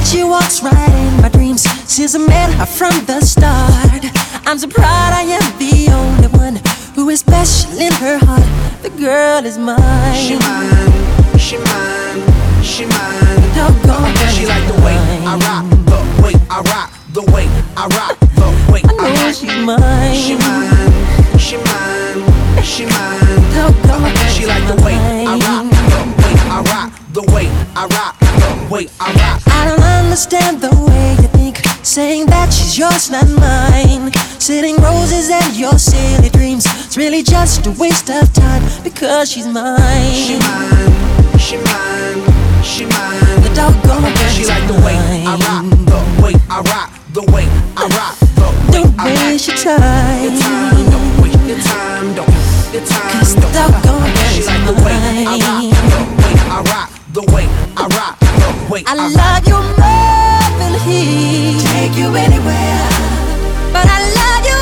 She walks right in my dreams since I met her from the start. I'm so proud I am the only one who is special in her heart. The girl is mine. She mine, she mine, she mine. She like the way I rock, the way I rock, the way I rock, the way I rock. She's mine. She mine, she mine, she mine. She like the way I rock, the way I rock, the way I rock, the way I rock. I don't understand the way you think, saying that she's yours, not mine. Sitting roses and your silly dreams, it's really just a waste of time because she's mine. She mine, she mine, she mine. The doggone girl. She like the way I rock, the way I rock, the way I rock, the way don't I rock. waste your time. Your time, don't waste your time, don't waste your time. Cause the doggone girl She is like the way I rock, mine. the way I rock, the way I rock, the way I rock. I love you more than he take you anywhere, but I love you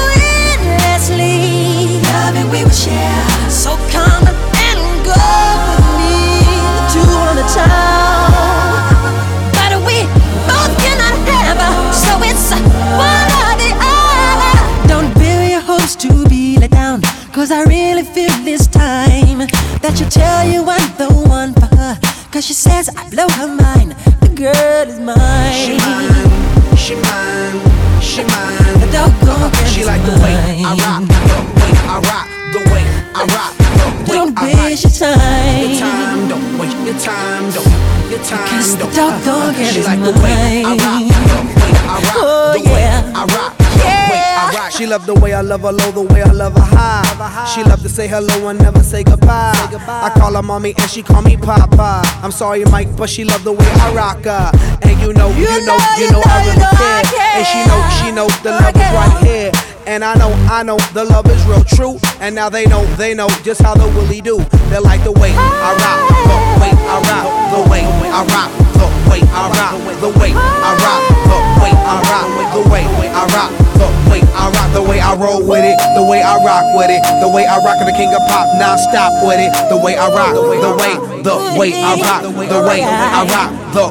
endlessly. Loving we will share, so come and go with me. The two on the town, but we both cannot have her, so it's one or the other. Don't build your hopes to be let down, cause I really feel this time that you tell you I'm the one for her. Cause she says I blow her mind. The girl is mine. She mine, she mine, she mine. The doggone girl She is like the way I rock, mine. the way I rock, the way I rock, the way Don't I rock. waste your Your time. time, don't waste your time, don't waste your time. Cause the don't. doggone girl She is like the way I rock, mine. the way I rock, Oh, the way yeah. I rock, the way I rock. She love the way I love her low, the way I love her high. She love to say hello and never say goodbye. I call her mommy and she call me papa. I'm sorry, Mike, but she love the way I rock her. And you know I really care. And she know the love is right here. And I know the love is real true. And now they know just how the willie do. They like the way I rock, the way I rock, the way I rock, the way I rock, the way I rock, the way I rock, the way I rock, the way I rock, the way I roll with it, the way I rock with it, the way I rock the king of pop, non-stop with it, the way I rock, the way I rock, the way I rock, the way I rock,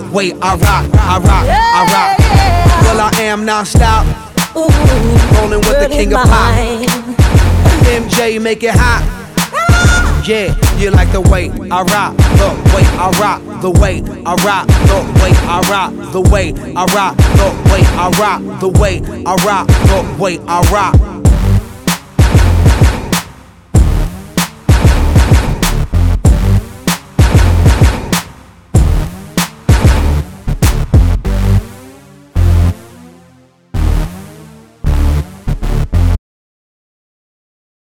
I rock. Well, I am non-stop, rolling with the king of pop. MJ, make it hot. Yeah, you like the way I rock, the way I rock, the way I rock, the way I rock, the way I rock, the way I rock, the way I rock, the way I rock.